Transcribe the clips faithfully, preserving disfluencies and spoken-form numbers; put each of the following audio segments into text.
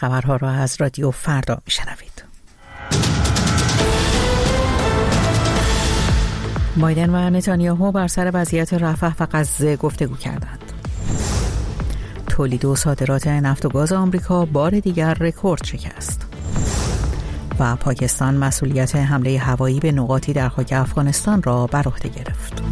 خبرها را از رادیو فردا میشنوید. بایدن و نتانیاهو بر سر وضعیت رفح و غزه گفتگو کردند. تولید و صادرات نفت و گاز آمریکا بار دیگر رکورد شکست. و پاکستان مسئولیت حمله هوایی به نقاطی در خاک افغانستان را بر عهده گرفت.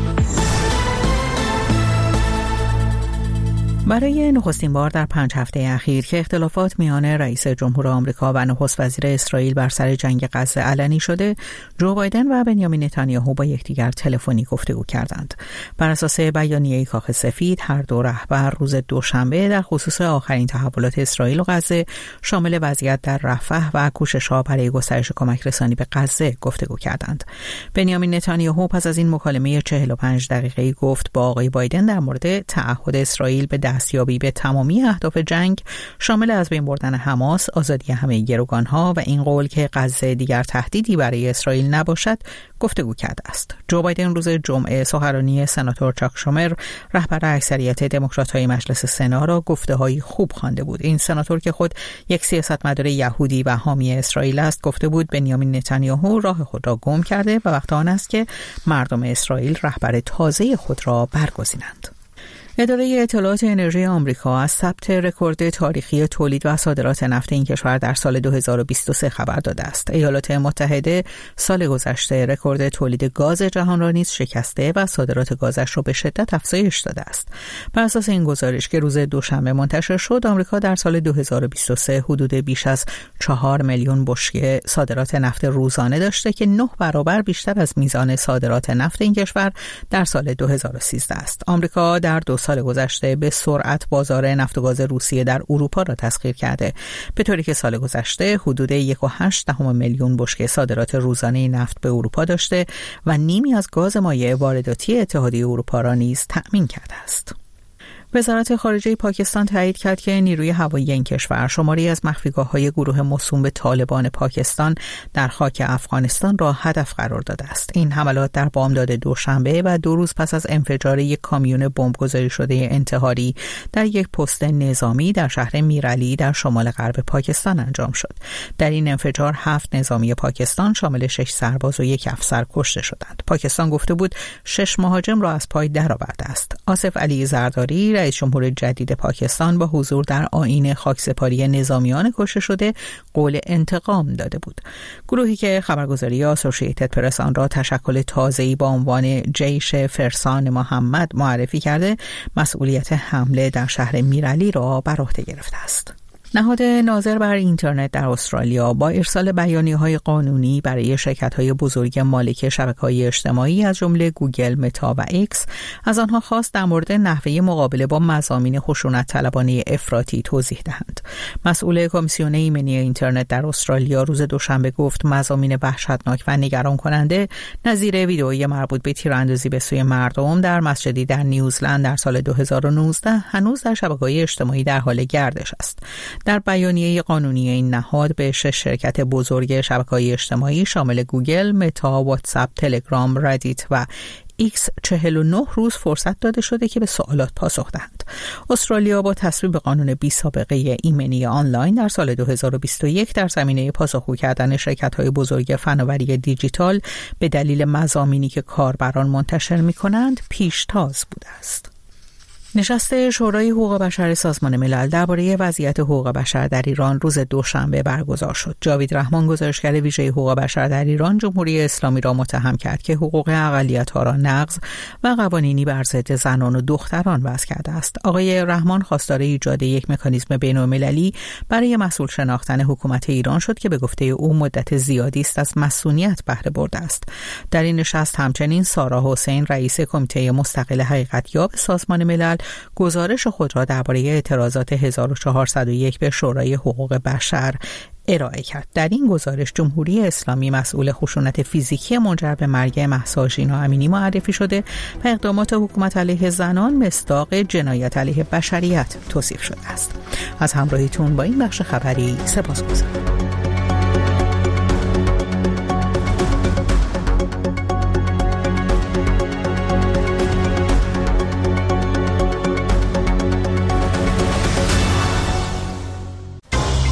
برای نخستین بار در پنج هفته اخیر که اختلافات میان رئیس جمهور آمریکا و نخست وزیر اسرائیل بر سر جنگ غزه علنی شده، جو بایدن و بنیامین نتانیاهو با یکدیگر تلفنی گفتگو کردند. بر اساس بیانیه کاخ سفید، هر دو رهبر روز دوشنبه در خصوص آخرین تحولات اسرائیل و غزه شامل وضعیت در رفح و کوشش‌ها برای گسترش کمک رسانی به غزه گفتگو کردند. بنیامین نتانیاهو پس از این مکالمه چهل و پنج دقیقه‌ای گفت با آقای بایدن در مورد تعهد اسرائیل به دستیابی به تمامی اهداف جنگ شامل از بین بردن حماس، آزادی همه گروگانها و این قول که غزه دیگر تهدیدی برای اسرائیل نباشد گفتگو کرده است. جو بایدن روز جمعه سخنرانی سناتور چاک شومر، رهبر اکثریت دموکرات‌های مجلس سنا را گفته‌های خوب خوانده بود. این سناتور که خود یک سیاستمدار یهودی و حامی اسرائیل است، گفته بود بنیامین نتانیاهو راه خود را گم کرده و وقت آن است که مردم اسرائیل رهبر تازه خود را برگزینند. اداره اطلاعات انرژی آمریکا از ثبت رکورد تاریخی تولید و صادرات نفت این کشور در سال دو هزار و بیست و سه خبر داده است. ایالات متحده سال گذشته رکورد تولید گاز جهان را نیز شکسته و صادرات گازش را به شدت افزایش داده است. بر اساس این گزارش که روز دوشنبه منتشر شد، آمریکا در سال دو هزار و بیست و سه حدود بیش از چهار میلیون بشکه صادرات نفت روزانه داشته که نه برابر بیشتر از میزان صادرات نفت این کشور در سال دو هزار و سیزده است. آمریکا در دو سال گذشته به سرعت بازار نفت و گاز روسیه در اروپا را تسخیر کرده، به طوری که سال گذشته حدود یک و هشت دهم میلیون بشکه صادرات روزانه نفت به اروپا داشته و نیمی از گاز مایع وارداتی اتحادیه اروپا را نیز تأمین کرده است. وزارت خارجه پاکستان تایید کرد که نیروی هوایی این کشور شماری از مخفیگاه‌های گروه موسوم به طالبان پاکستان در خاک افغانستان را هدف قرار داده است. این حملات در بامداد دوشنبه و دو روز پس از انفجار یک کامیون بمبگذاری شده انتحاری در یک پست نظامی در شهر میرعلی در شمال غرب پاکستان انجام شد. در این انفجار هفت نظامی پاکستان شامل شش سرباز و یک افسر کشته شدند. پاکستان گفته بود شش مهاجم را از پای درآورده است. آصف علی زرداری، رئیس جمهور جدید پاکستان، با حضور در آیین خاکسپاری نظامیان کشته شده قول انتقام داده بود. گروهی که خبرگزاری آسوشییتد پرس آن را تشکل تازه‌ای با عنوان جیش فرسان محمد معرفی کرده، مسئولیت حمله در شهر میرعلی را بر عهده گرفته است. نهاد ناظر بر اینترنت در استرالیا با ارسال بیانیه‌های قانونی برای شرکت‌های بزرگ مالک شبکه‌های اجتماعی از جمله گوگل، متا و ایکس از آنها خواست در مورد نحوه مقابله با مضامین خشونت طلبانه افراطی توضیح دهند. مسئول کمیسیون ایمنی اینترنت در استرالیا روز دوشنبه گفت مضامین وحشتناک و نگران کننده نظیر ویدئویی مربوط به تیراندازی به سوی مردم در مسجدی در نیوزلند در سال دو هزار و نوزده هنوز در شبکه‌های اجتماعی در حال گردش است. در بیانیه قانونی این نهاد به شش شرکت بزرگ شبکه‌های اجتماعی شامل گوگل، متا، واتساپ، تلگرام، ردیت و ایکس چهل و نه روز فرصت داده شده که به سوالات پاسخ دهند. استرالیا با تصویب قانون بی سابقه ایمنی آنلاین در سال دو هزار و بیست و یک در زمینه پاسخگو کردن شرکت‌های بزرگ فناوری دیجیتال به دلیل مضامینی که کاربران منتشر می‌کنند پیشتاز بوده است. نشست شورای حقوق بشر سازمان ملل درباره وضعیت حقوق بشر در ایران روز دوشنبه برگزار شد. جاوید رحمان، گزارشگر ویژه حقوق بشر در ایران، جمهوری اسلامی را متهم کرد که حقوق اقلیت‌ها را نقض و قوانینی بر ضد زنان و دختران وضع کرده است. آقای رحمان خواستار ایجاد یک مکانیزم بین‌المللی برای مسئول شناختن حکومت ایران شد که به گفته او مدت زیادی است از مسئولیت بهره برده است. در این نشست همچنین سارا حسین، رئیس کمیته مستقل حقیقت‌یاب سازمان ملل، گزارش خود را درباره اعتراضات هزار و چهارصد و یک به شورای حقوق بشر ارائه کرد. در این گزارش جمهوری اسلامی مسئول خشونت فیزیکی منجر به مرگ مهسا ژینا امینی معرفی شده و اقدامات حکومت علیه زنان مصداق جنایت علیه بشریت توصیف شده است. از همراهیتون با این بخش خبری سپاسگزارم.